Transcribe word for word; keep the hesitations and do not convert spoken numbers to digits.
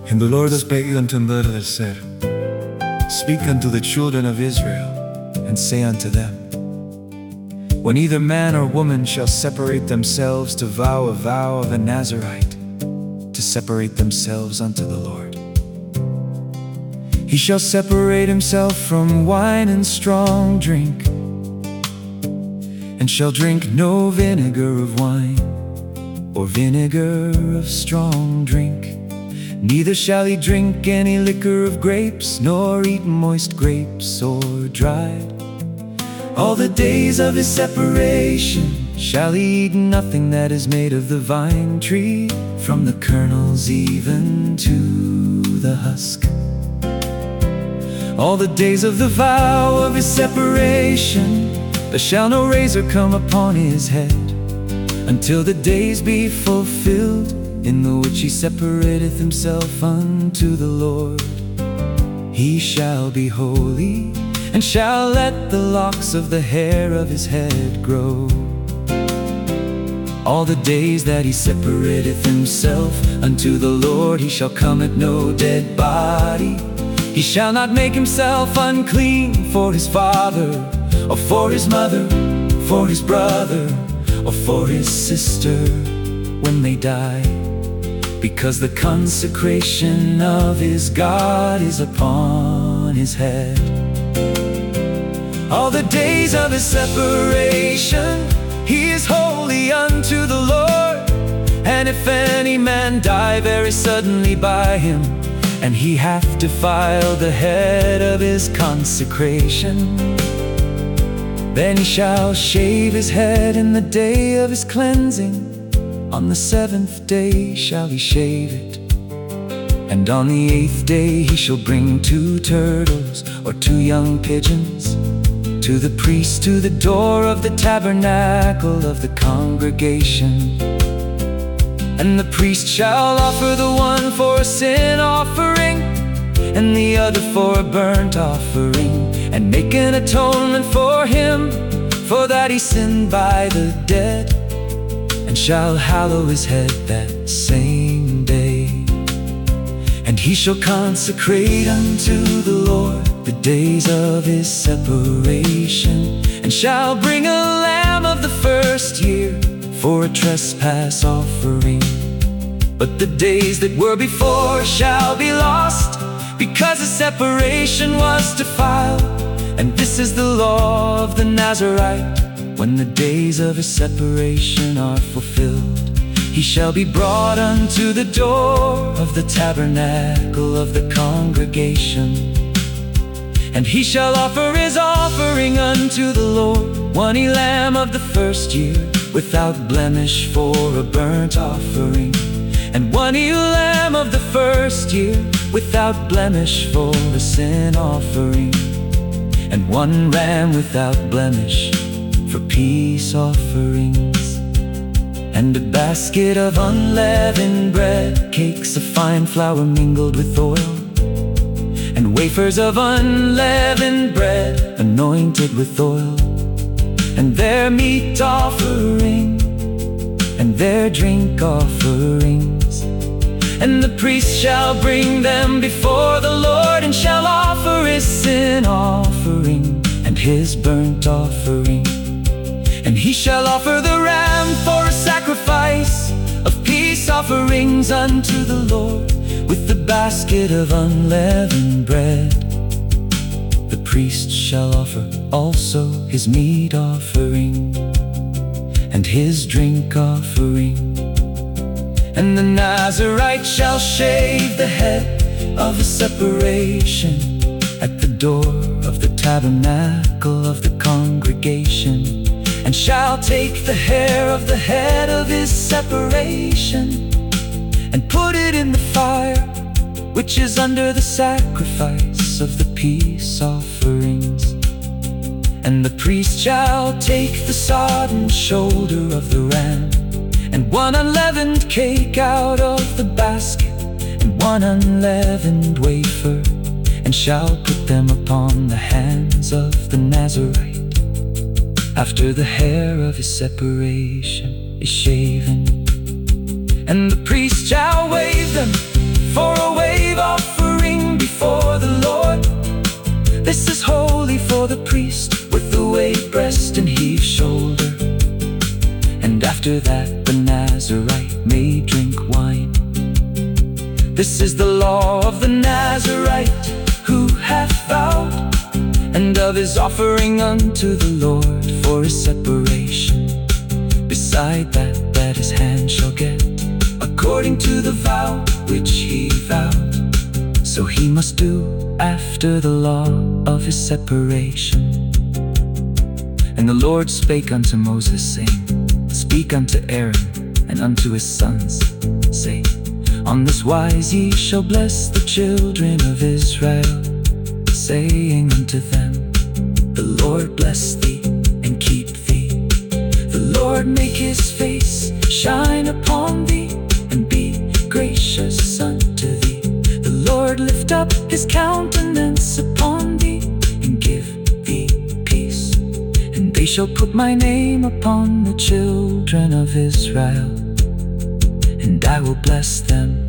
And the Lord spake unto Moses, said, Speak unto the children of Israel, and say unto them, When either man or woman shall separate themselves to vow a vow of a Nazarite, to separate themselves unto the Lord, he shall separate himself from wine and strong drink, and shall drink no vinegar of wine, or vinegar of strong drink. Neither shall he drink any liquor of grapes, nor eat moist grapes or dried. All the days of his separation shall he eat nothing that is made of the vine tree, from the kernels even to the husk. All the days of the vow of his separation, there shall no razor come upon his head, until the days be fulfilled, in the which he separateth himself unto the Lord. He shall be holy, and shall let the locks of the hair of his head grow. All the days that he separateth himself unto the Lord, he shall come at no dead body. He shall not make himself unclean for his father, or for his mother, for his brother, or for his sister, when they die, because the consecration of his God is upon his head. All the days of his separation he is holy unto the Lord. And if any man die very suddenly by him, and he hath defiled the head of his consecration, then he shall shave his head in the day of his cleansing. On the seventh day shall he shave it, and on the eighth day he shall bring two turtles or two young pigeons to the priest to the door of the tabernacle of the congregation. And the priest shall offer the one for a sin offering, and the other for a burnt offering, and make an atonement for him, for that he sinned by the dead, and shall hallow his head that same day. And he shall consecrate unto the Lord the days of his separation, and shall bring a lamb of the first year for a trespass offering. But the days that were before shall be lost, because the separation was defiled. And this is the law of the Nazarite, when the days of his separation are fulfilled. He shall be brought unto the door of the tabernacle of the congregation, and he shall offer his offering unto the Lord, one lamb of the first year, without blemish, for a burnt offering, and one lamb of the first year, without blemish, for a sin offering, and one ram without blemish for peace offerings. And a basket of unleavened bread, cakes of fine flour mingled with oil, and wafers of unleavened bread anointed with oil, and their meat offering, and their drink offerings. And the priest shall bring them before the Lord, and shall offer his sin offering, and his burnt offering. And he shall offer the ram for a sacrifice of peace offerings unto the Lord, with the basket of unleavened bread. The priest shall offer also his meat offering, and his drink offering. And the Nazarite shall shave the head of the separation at the door of the tabernacle of the congregation, and shall take the hair of the head of his separation, and put it in the fire, which is under the sacrifice of the peace offerings. And the priest shall take the sodden shoulder of the ram, and one unleavened cake out of the basket, and one unleavened wafer, and shall put them upon the hands of the Nazarite, after the hair of his separation is shaven. And the priest shall wave them for a wave before the priest with the wave breast and heave shoulder. And after that the Nazarite may drink wine. This is the law of the Nazarite who hath vowed, and of his offering unto the Lord for his separation. Beside that, that his hand shall get, according to the vow which he vowed. So he must do after the law of his separation. And the Lord spake unto Moses, saying, Speak unto Aaron and unto his sons, say, On this wise ye shall bless the children of Israel, saying unto them, The Lord bless thee and keep thee. The Lord make his face shine upon thee, and be gracious unto thee. The Lord lift up his countenance upon thee, and give thee peace. And they shall put my name upon the children of Israel, and I will bless them